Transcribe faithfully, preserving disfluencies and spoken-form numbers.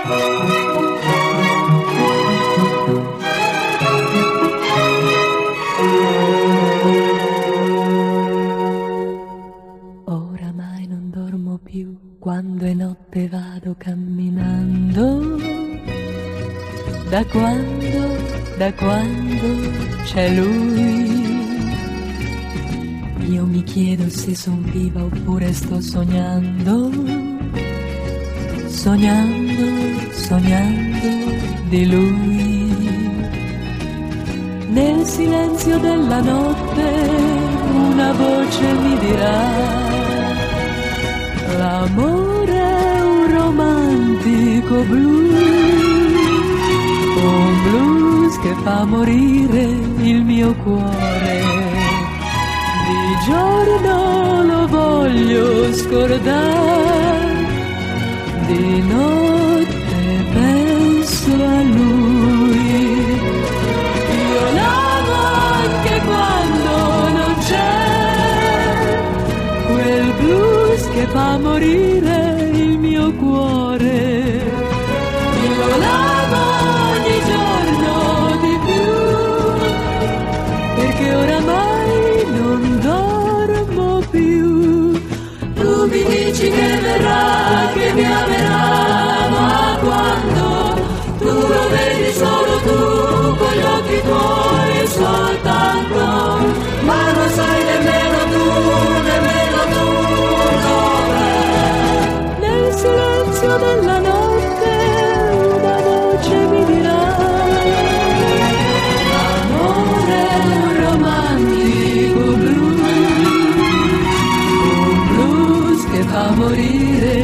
Oramai non dormo più, quando è notte vado camminando. Da quando, da quando c'è lui, io mi chiedo se son viva oppure sto sognando, sognando, sognando di lui. Nel silenzio della notte una voce mi dirà: l'amore è un romantico blues, un blues che fa morire il mio cuore. Di giorno lo voglio scordare, di notte penso a lui. Io l'amo anche quando non c'è quel blues che fa morire il mio cuore. Io l'amo ogni giorno di più, perché oramai non dormo più. Tu mi dici che verrà, che mi amerà, ma quando tu lo vedi solo tu, con gli occhi tuoi soltanto, ma non sai nemmeno tu, nemmeno tu dov'è. Nel silenzio della notte una voce mi dirà: l'amore è un romantico blues, un blues che fa morire